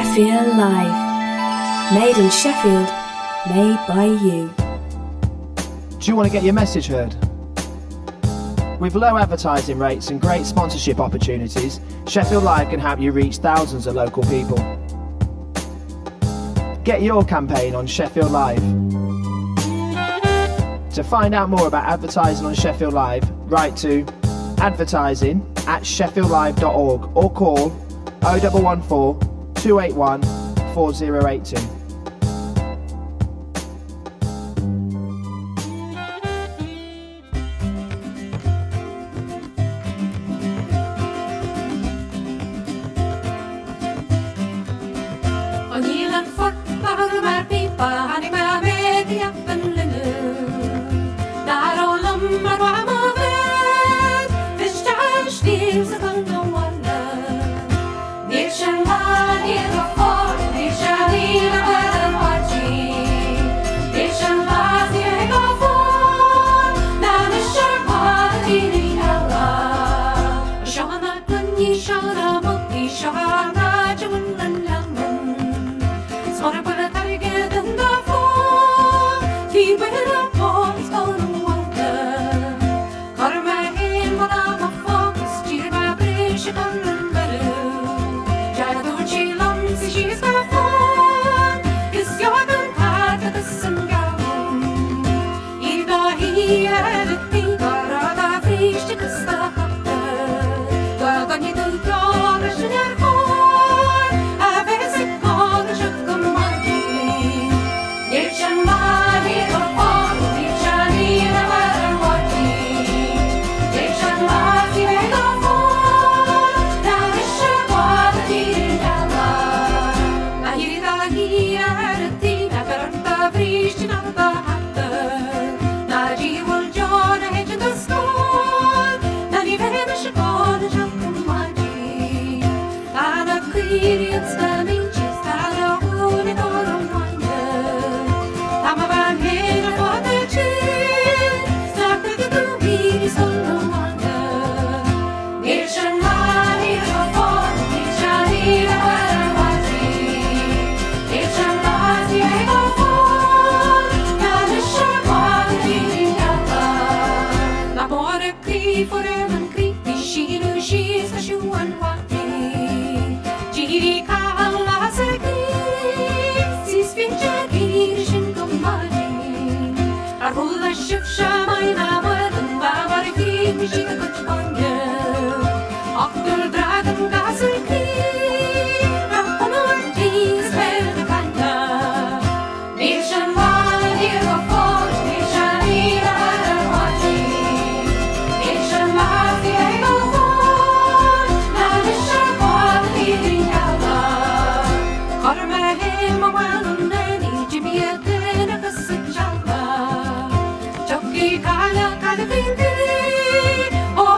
Sheffield Live. Made in Sheffield, made by you. Do you want to get your message heard? With low advertising rates and great sponsorship opportunities, Sheffield Live can help you reach thousands of local people. Get your campaign on Sheffield Live. To find out more about advertising on Sheffield Live, write to advertising@sheffieldlive.org or call 0114 281 4082. Oh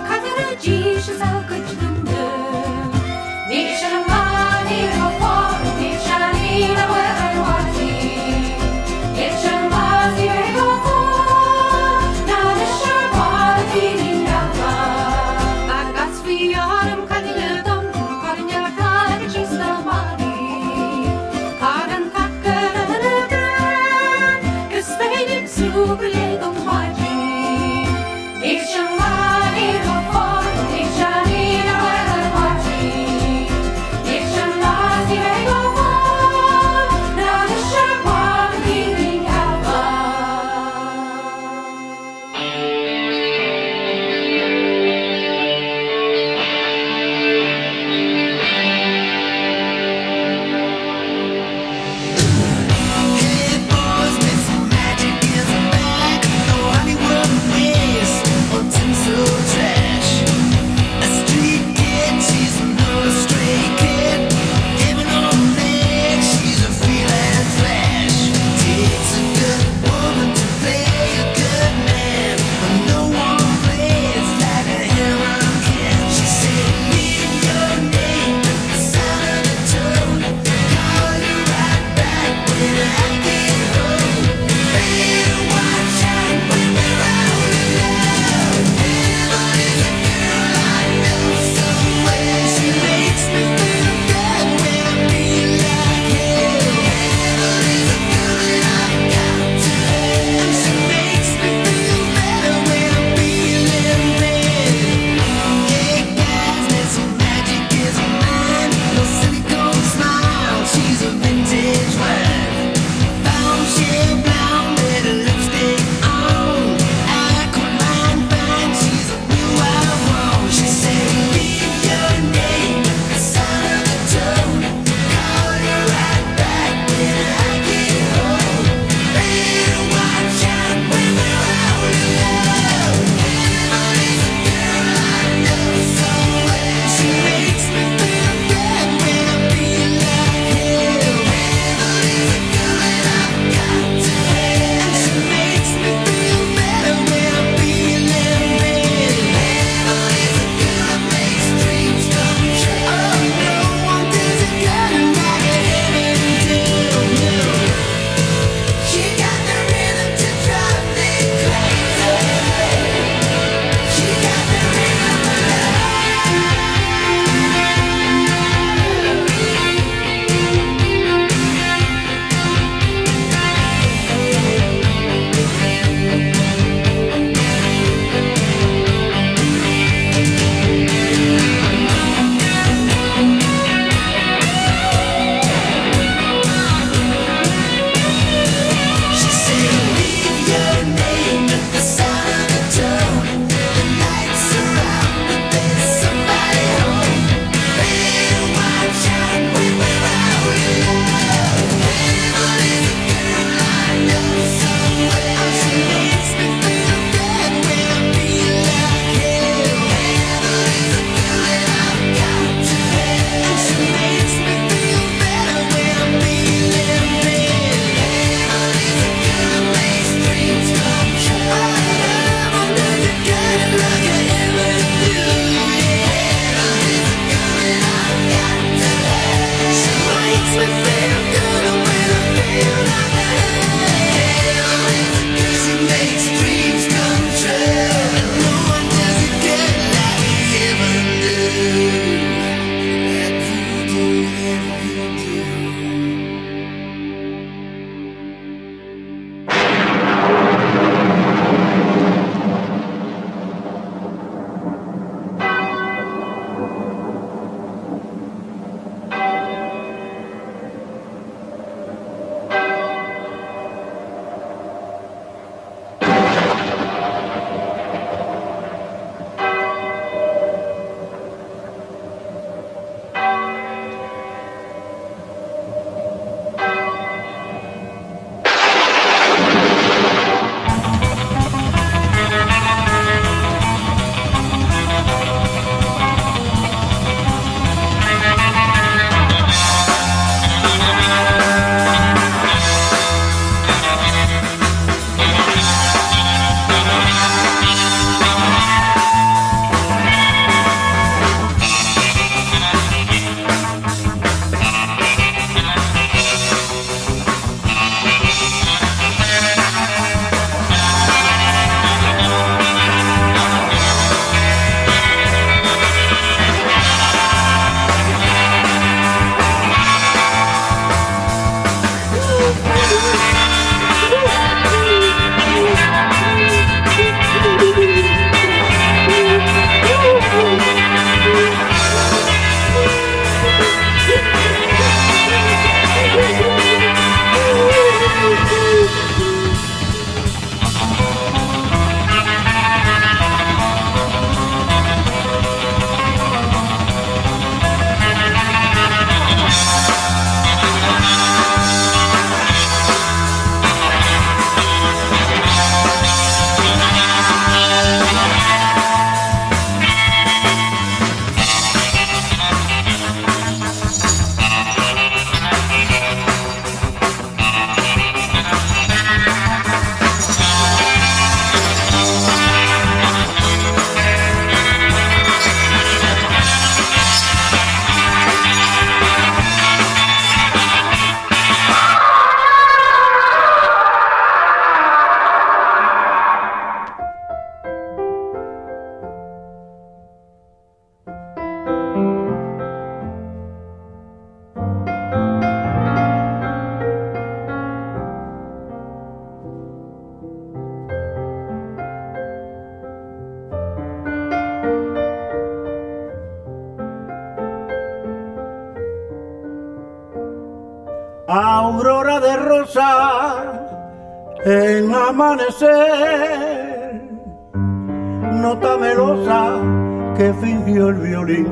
aurora de rosa en amanecer, nota melosa que fingió el violín,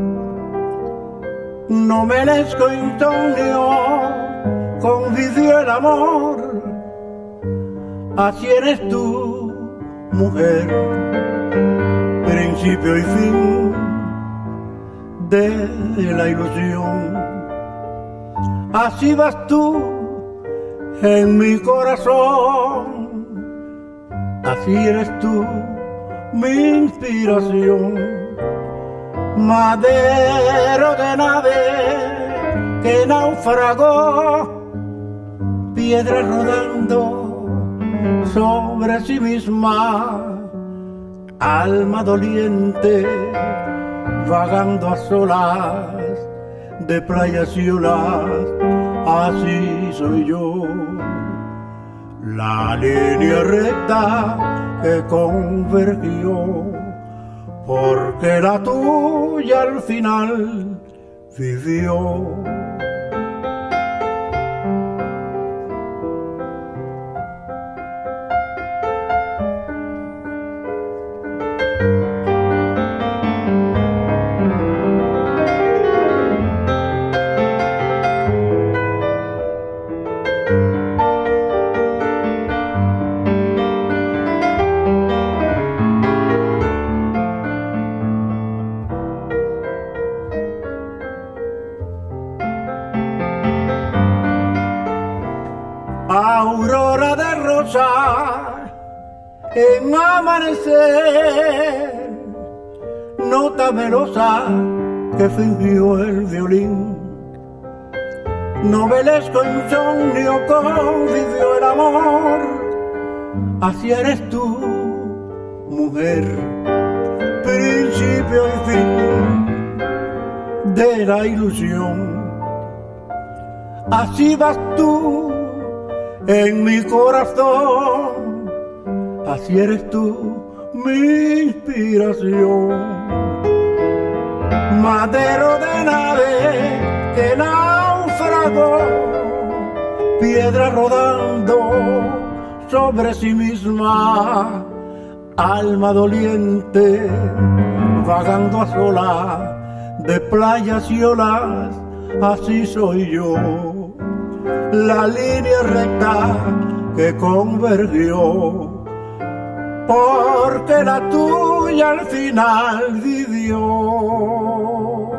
no merezco insomnio, convivió el amor, así eres tú, mujer, principio y fin de la ilusión. Así vas tú en mi corazón, así eres tú, mi inspiración. Madero de nave que naufragó, piedra rodando sobre sí misma, alma doliente vagando a solas de playas y olas, así soy yo. La línea recta que convergió, porque la tuya al final vivió. Aurora de rosa en amanecer, nota melosa que fingió el violín, novelesco insomnio convivió el amor, así eres tú, mujer, principio y fin de la ilusión. Así vas tú en mi corazón, así eres tú, mi inspiración. Madero de nave que naufragó, piedra rodando sobre sí misma, alma doliente vagando a solas de playas y olas, así soy yo. La línea recta que convergió, porque la tuya al final vivió.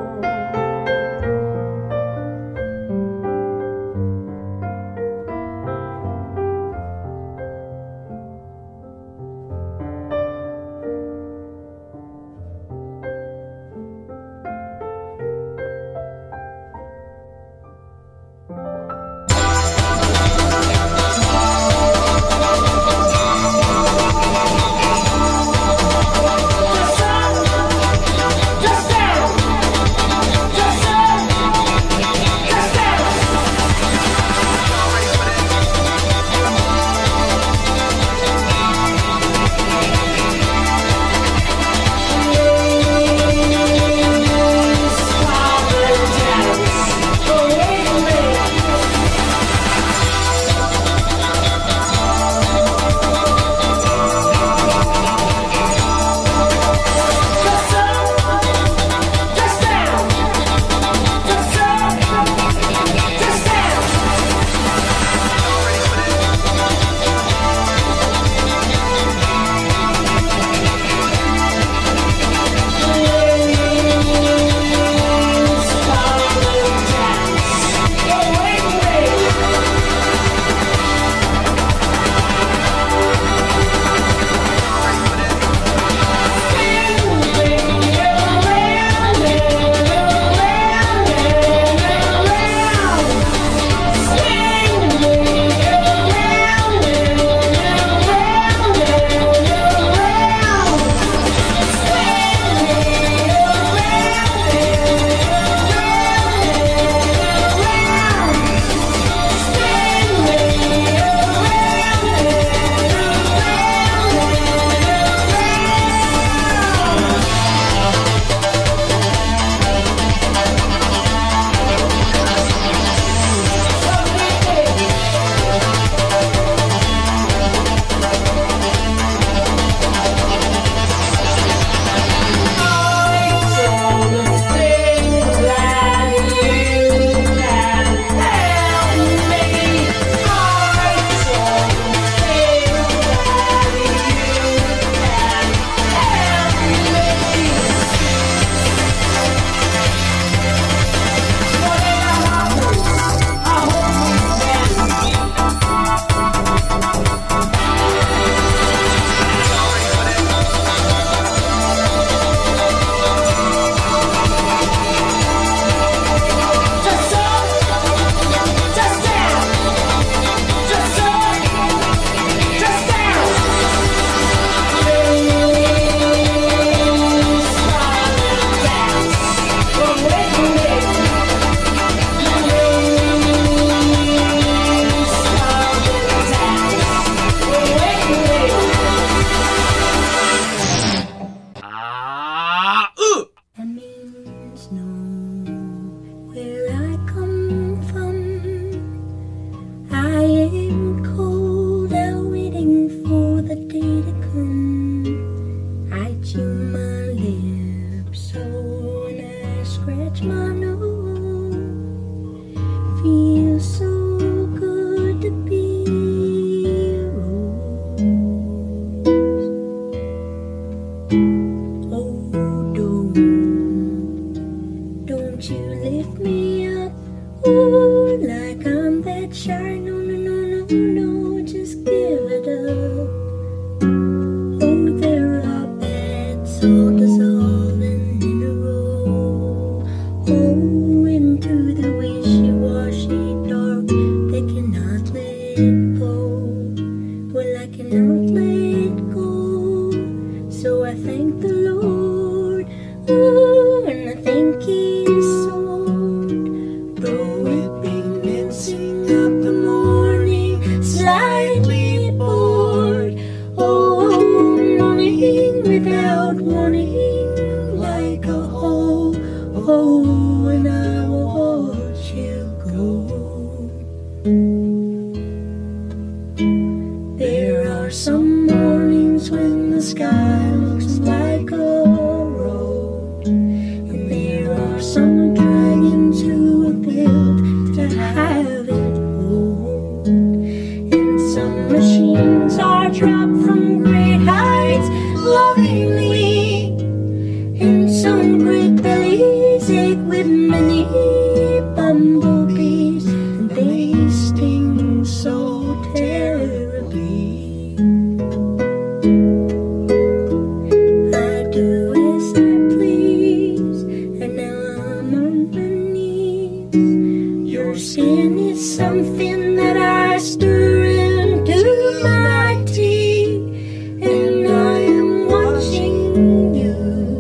sin is something that I stir into my tea, and I am watching you,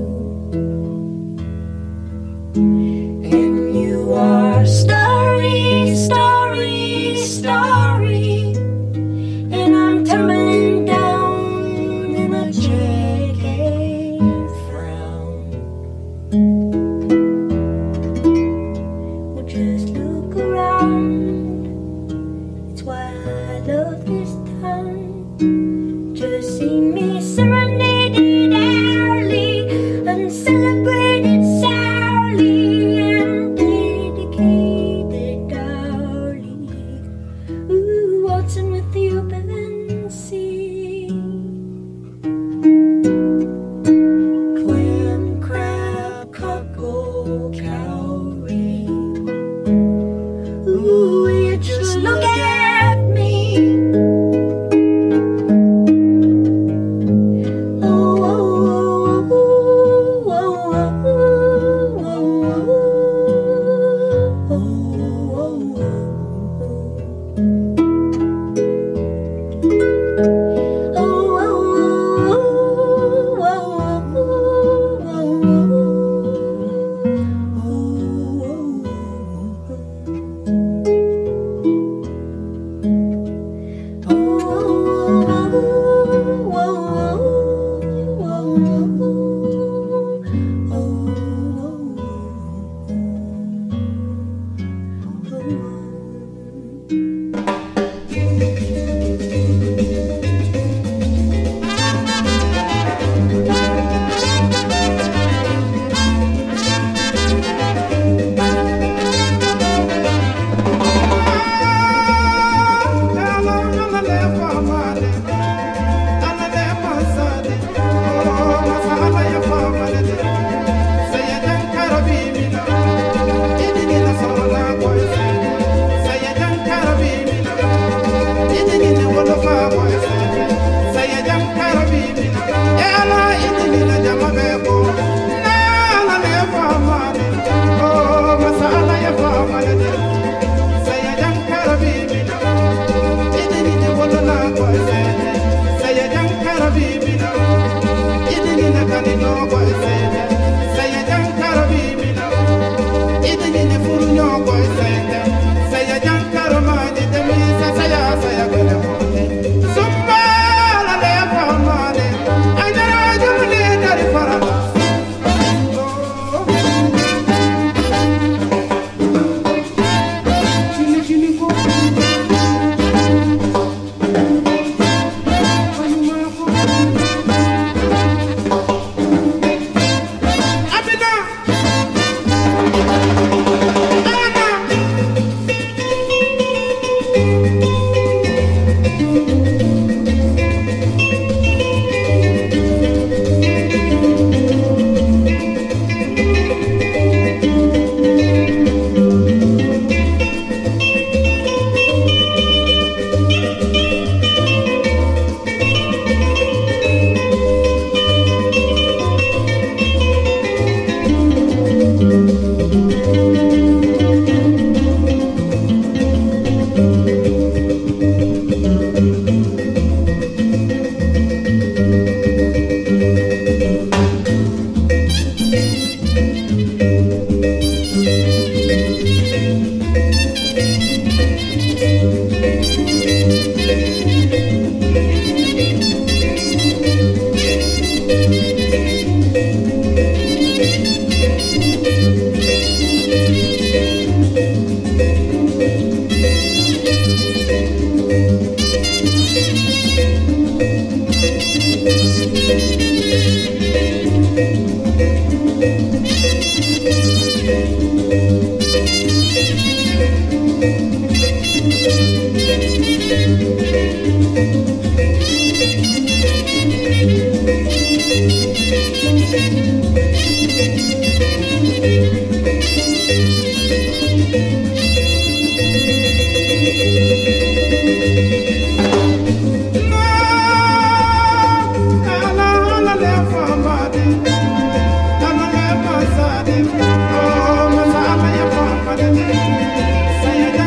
and you are starry, starry, starry, and I'm tumbling down in a jagged frown. Well, just look around, it's why I love this town. Just see me serenaded hourly and celebrated sourly and dedicated darling. Ooh, waltzing with the open sea. Clam, crab, cockle, cowrie. Ooh, you just look at me. Oh, oh, oh, oh, oh, oh, Saya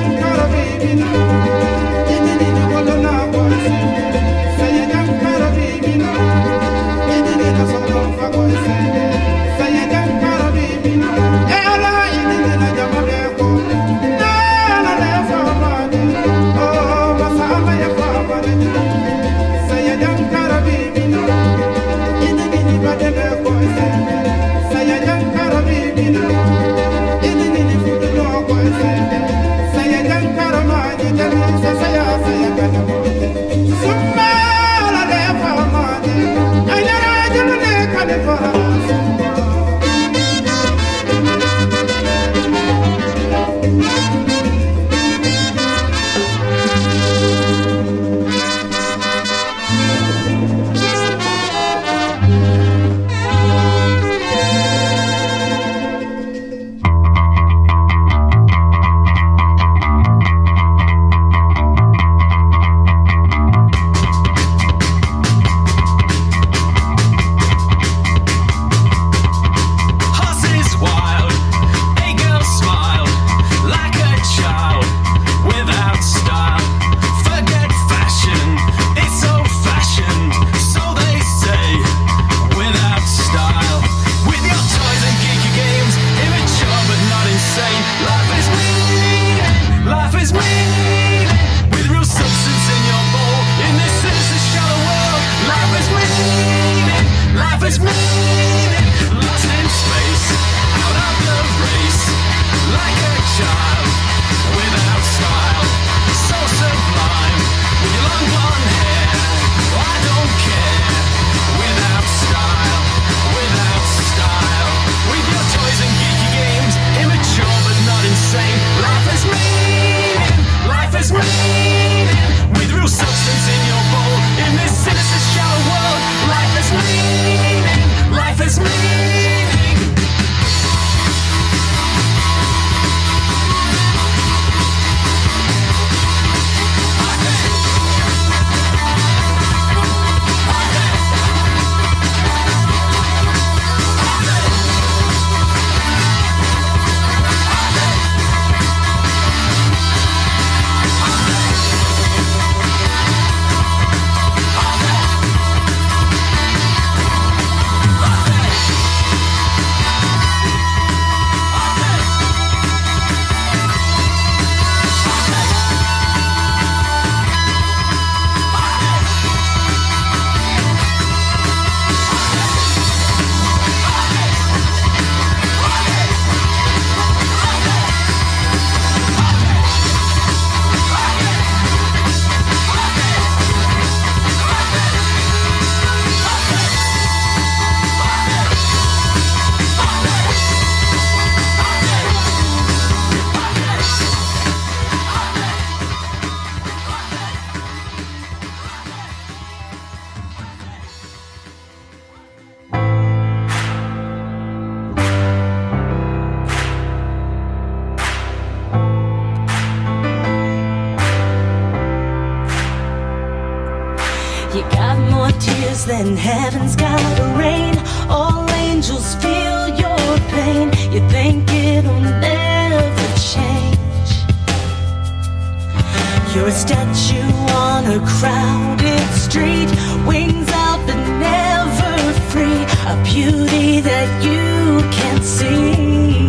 pours, then heaven's gotta rain. All angels feel your pain. You think it'll never change. You're a statue on a crowded street, wings out but never free. A beauty that you can't see.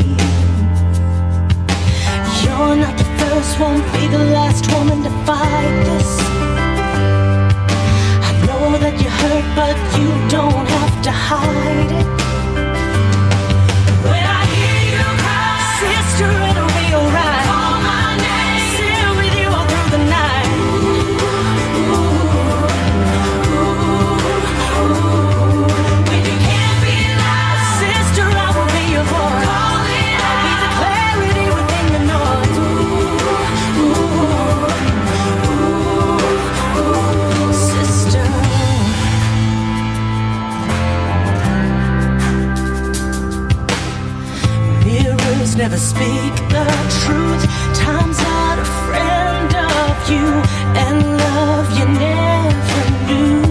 You're not the first, won't be the last woman to fight this. I know that you hurt, but you don't have to hide it. When I hear you cry, sister, it'll be alright. Call my name, sit with you all through the night. When you can't be loud, sister, I will be your voice. Call it out. I'll be the clarity within the noise. Sister. Mirrors never speak the truth. Time's not a friend of you, and love you never knew.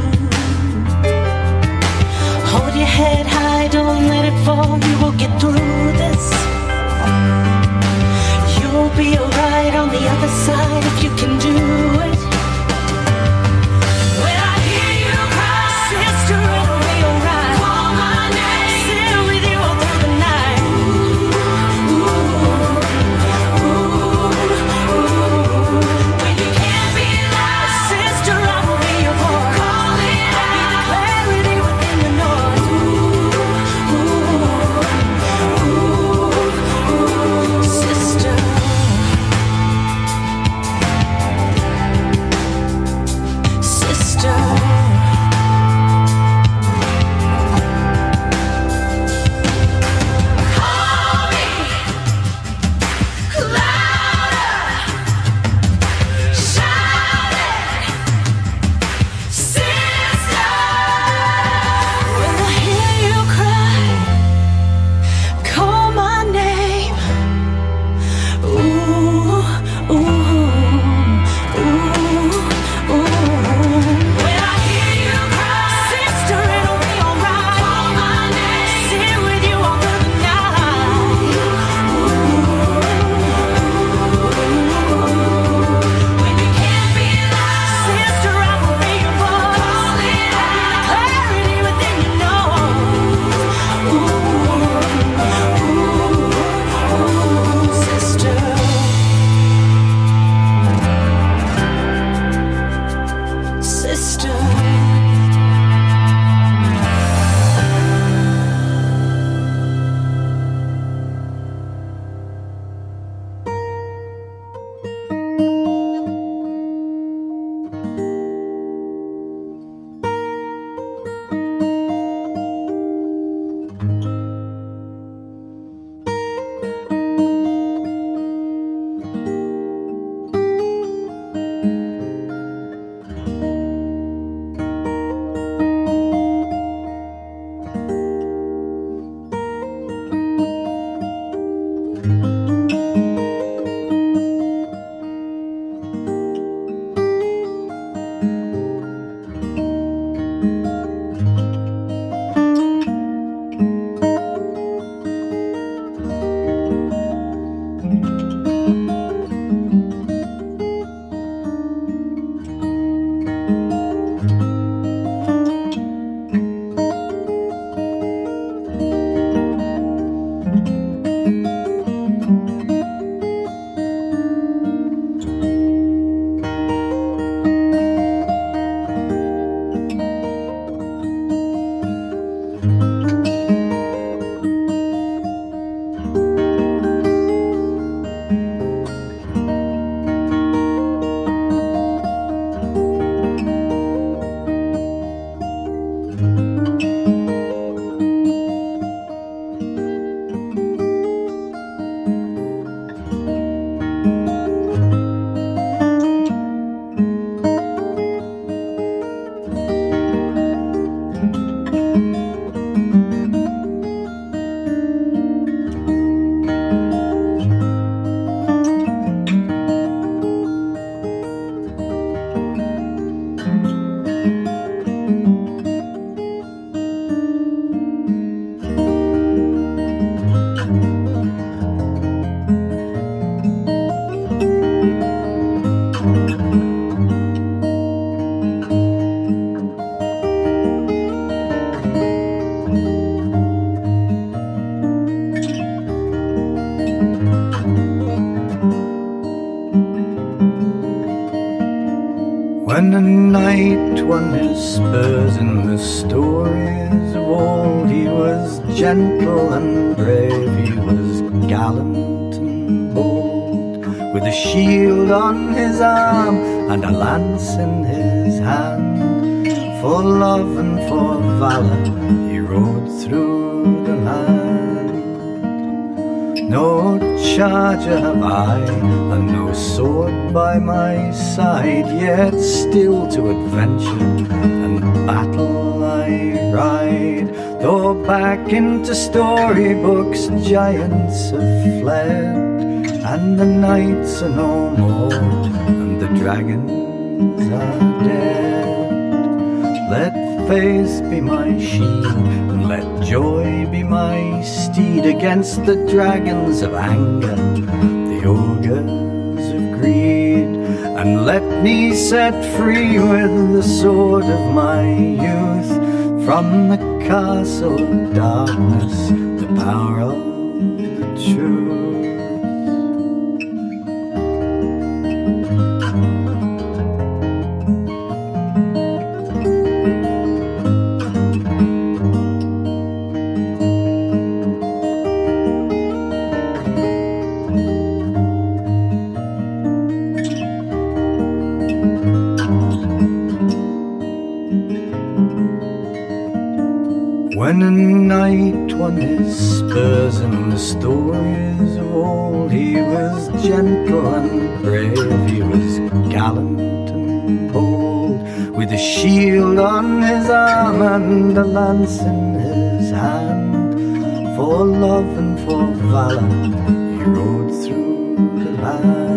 Hold your head high, don't let it fall. You will get through this. You'll be alright on the other side if you can do it. When I hear you cry, sister, it'll be alright. Call my name, sit with you all through the night. When you can't be loud, sister, I will be your voice. Call it out. I'll be the clarity within the noise. Sister. When the knight won his spurs in the stories of old, he was gentle and brave, he was gallant and bold, with a shield on his arm and a lance in his hand. For love and for valour he rode through the land. No charger have I, and no sword by my side, yet still to adventure and battle I ride. Though back into storybooks giants have fled, and the knights are no more, and the dragons are dead. Let faith be my shield, and let joy be my steed against the dragons of anger, the ogres of greed. And let me set free with the sword of my youth from the castle of darkness the power of the truth. When a knight won his spurs in the stories of old, he was gentle and brave, he was gallant and bold, with a shield on his arm and a lance in his hand. For love and for valour he rode through the land.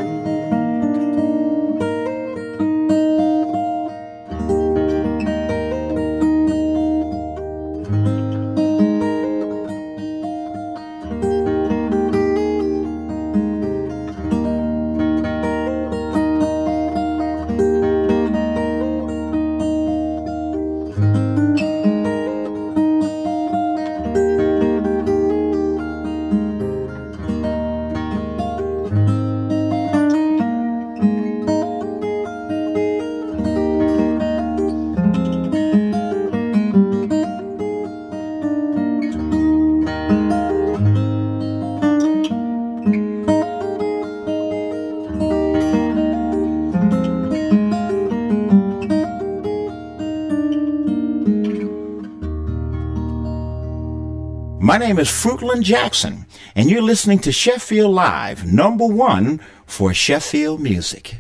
My name is Fruitland Jackson, and you're listening to Sheffield Live, #1 for Sheffield music.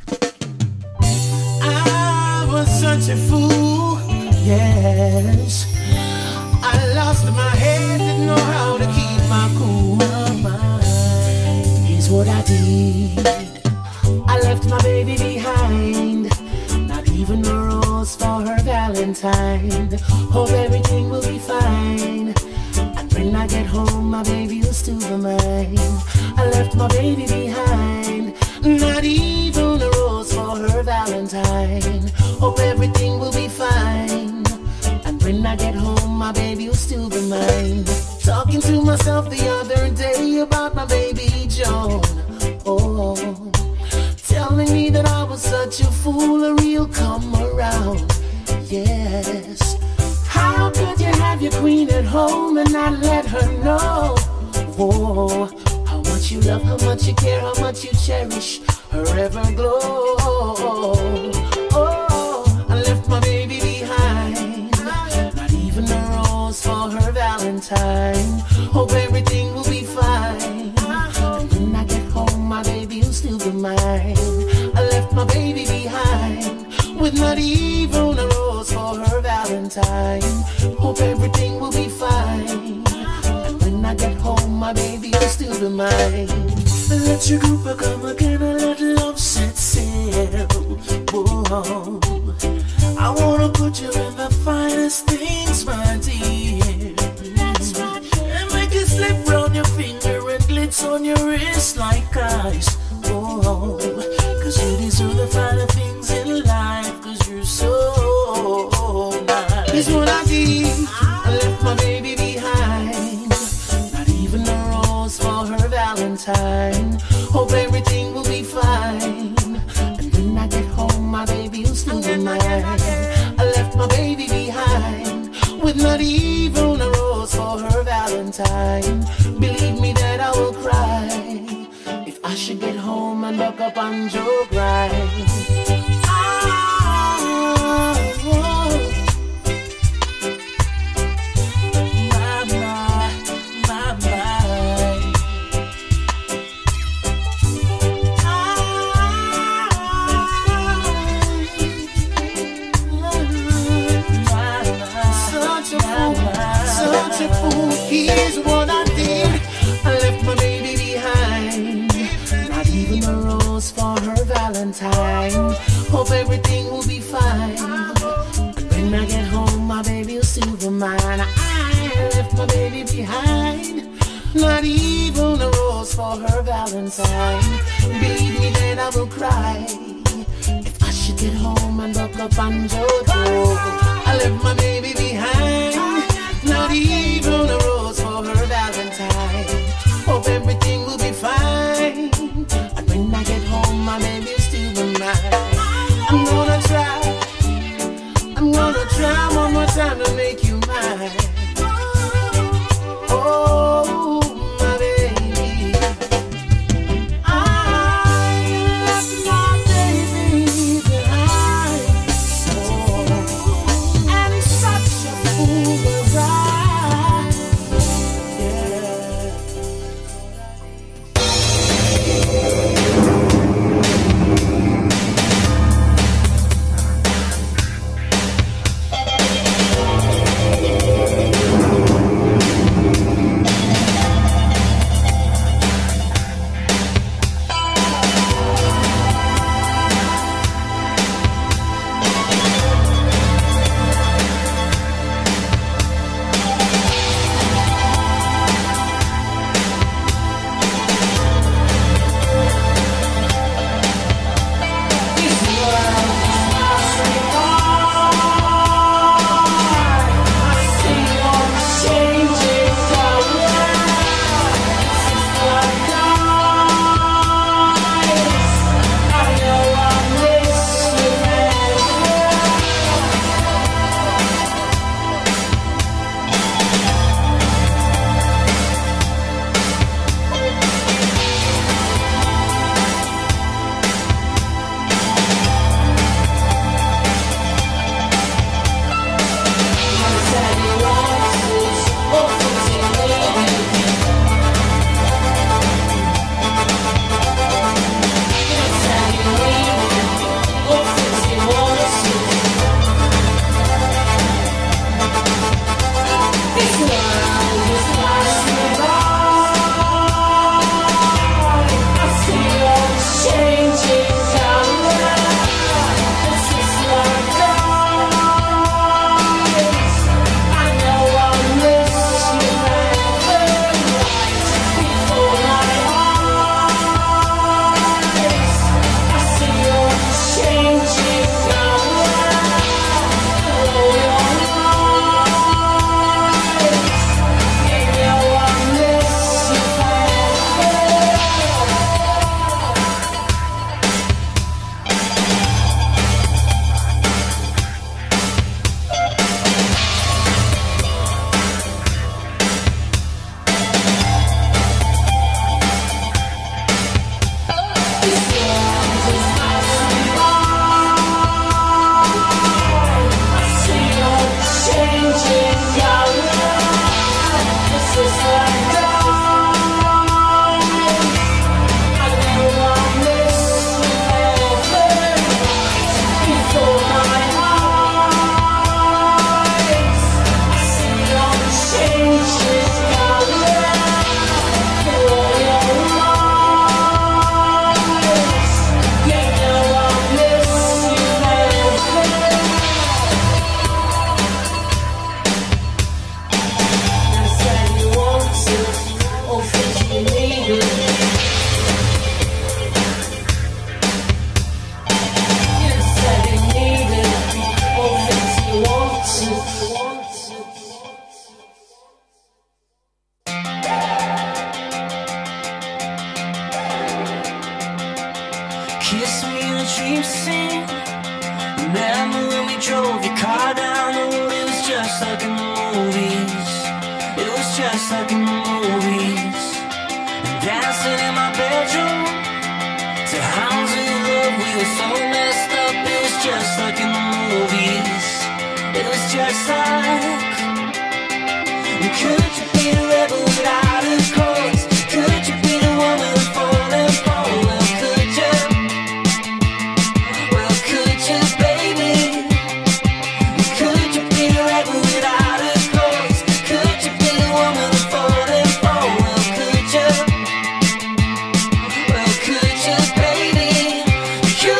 I was such a fool, yes. I lost my head, didn't know how to keep my cool. Here's what I did. I left my baby behind, not even a rose for her Valentine. Hope everything will be fine. When I get home, my baby will still be mine. I left my baby behind, not even a rose for her Valentine. Hope everything will be fine. And when I get home, my baby will still be mine. Talking to myself the other day about my baby Joan. Oh, telling me that I was such a fool, a real come around. Yes. How could you have your queen at home and not let her know? Oh, how much you love, how much you care, how much you cherish her everglow. Oh, I left my baby behind, not even a rose for her Valentine. Hope everything will be fine. And when I get home, my baby will still be mine. I left my baby behind, with not even a rose for her Valentine. Hope everything will be fine. And when I get home, my baby will still be mine. Let your group come again and let love set sail. Whoa. I wanna put you in the finest things, my dear. That's right. And make it slip round your finger and glitz on your wrist like ice. Whoa. Cause you deserve the finer things in life, cause you're so nice. Here's what I did. I left my baby behind, not even a rose for her Valentine. Hope everything will be fine. And when I get home, my baby will still home and look up on Joe grind. Here's what I did. I left my baby behind. Not even a rose for her Valentine. Hope everything will be fine. When I get home, my baby will still be mine. I left my baby behind. Not even a rose for her Valentine. Believe me, then I will cry. If I should get home and look up on Jojo, I left my baby behind. Not even a rose for her Valentine. Hope everything will be fine. And when I get home, my baby will still be mine. I'm gonna try one more time to make you mine. Oh, my baby, I left my baby behind. Oh, and it's such a fool ride. Yeah. Kiss me in a dream scene. Remember when we drove your car down the road? It was just like in the movies. It was just like in the movies. And dancing in my bedroom, was so messed up, it was just like in the movies. It was just like, could you be a rebel without a cause? Could you be the one with a falling for? Well, could you? Well, could you, baby? Could you be a rebel without a cause? Could you be the one with a falling for? Well, could you? Well, could you, baby? You,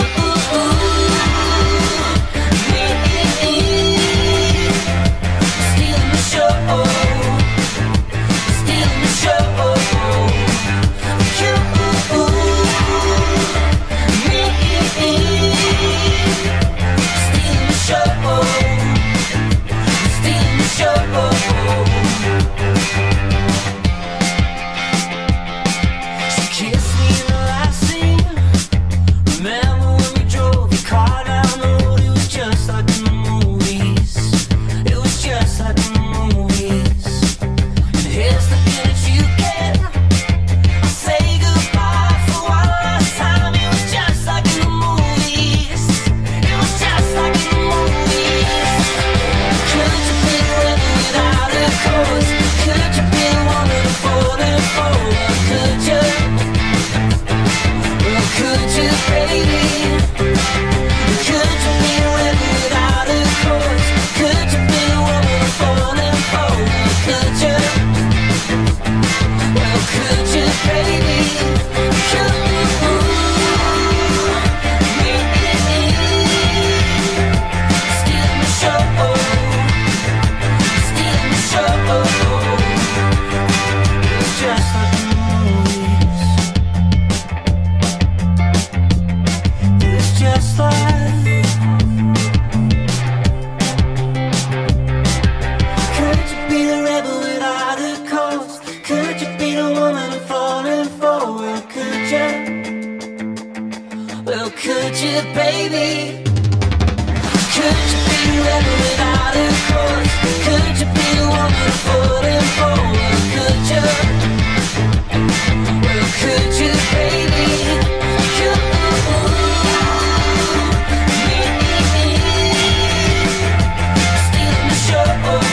stealing the show. Stealing the show. You, me, stealing the show. Stealing the show. She kissed me in the last scene. Remember when we drove your car down the road? It was just like in the movies. It was just like in the movies. And here's the thing that you get. I say goodbye for one last time. It was just like in the movies. It was just like in the movies. Could you be a rebel without a cause? Could you be the one that I'm falling for? Could you? Well, could you, baby? Could you be a rebel without a cause? Could you be the one that I'm falling for? Could you? Well, could you, baby? Could me, stealing the show. Stealing the show. It's just like the movies. It's just like. Could you be the rebel without a cause? Could you be the woman I'm falling for? Well, could you? Well, could you, baby? Could you be the rebel without a cause? Could you be the woman I'm falling for? Well, could you? Well, could you, baby? You, me, stealing the show.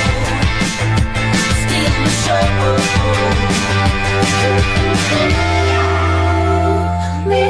Stealing the show. Me.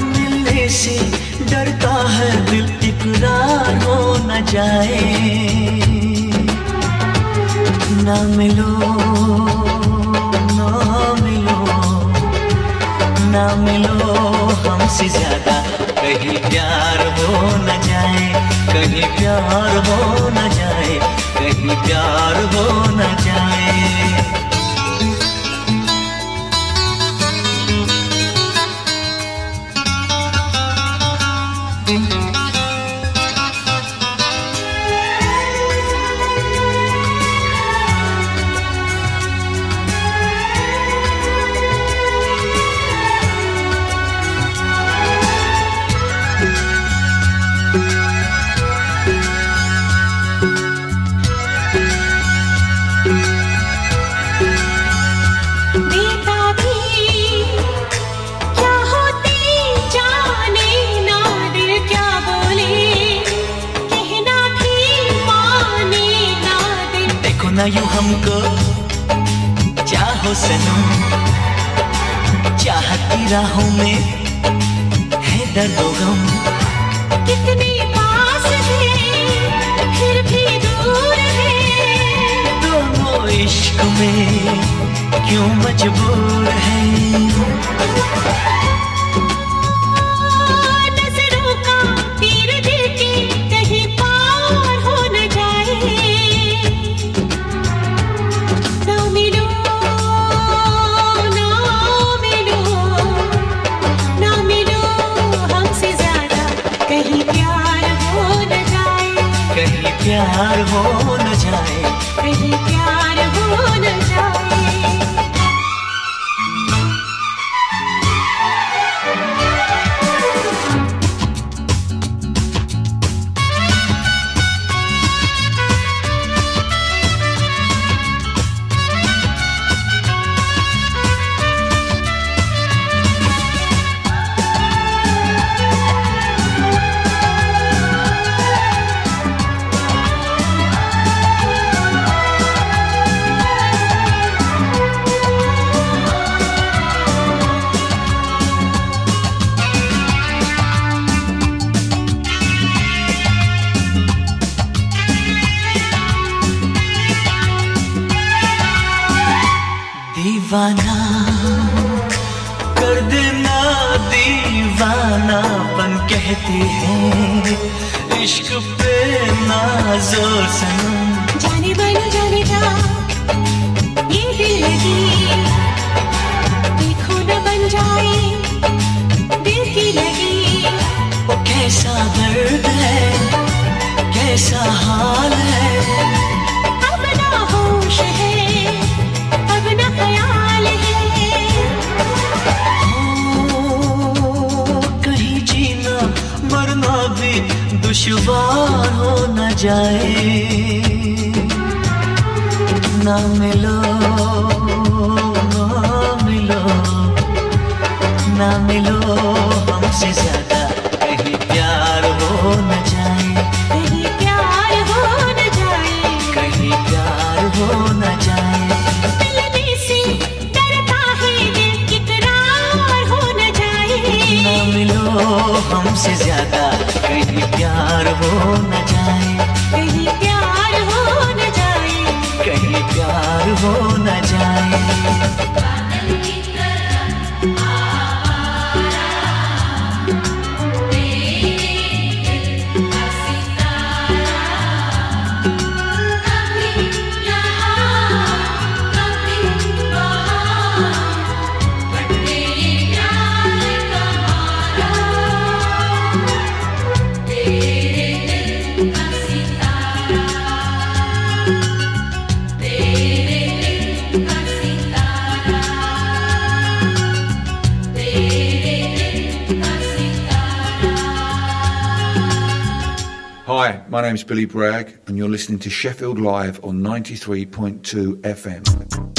से डरता है दिल, इकरार हो न जाए। ना मिलो ना मिलो ना मिलो हमसे ज्यादा, कहीं प्यार हो न जाए, कहीं प्यार हो न जाए, कहीं प्यार हो न जाए। ना यूं हमको चाहो सनम, चाहत की राहों में है दर्द व गम, कितने पास है फिर भी दूर है, दोनों इश्क में क्यों मजबूर है। नजरों का तीर दिल के कहीं पार हो न जाए, प्यार हो न जाए, कहीं प्यार हो न जाए। दीवाना कर देना, दीवानापन कहते हैं इश्क पे नाज़ोर सनम, जाने बन जाने जा ये दिल लगी, देखो न बन जाए दिल की लगी। वो कैसा दर्द है, कैसा हाल है, अब ना होश है, अब ना ख्याल है, कहीं जीना मरना भी दुश्वार हो न जाए। ना मिलो ना मिलो ना मिलो हमसे ज्यादा, कहीं प्यार हो न जाए, कहीं प्यार हो न जाए, कहीं प्यार हो न जाए। मिलने से डरता है दिल, इकरार हो न जाए। ना मिलो हमसे ज्यादा, कहीं प्यार हो न जाए, कहीं प्यार हो न जाए, कहीं प्यार हो न जाए। Hi, my name's Billy Bragg and you're listening to Sheffield Live on 93.2 FM.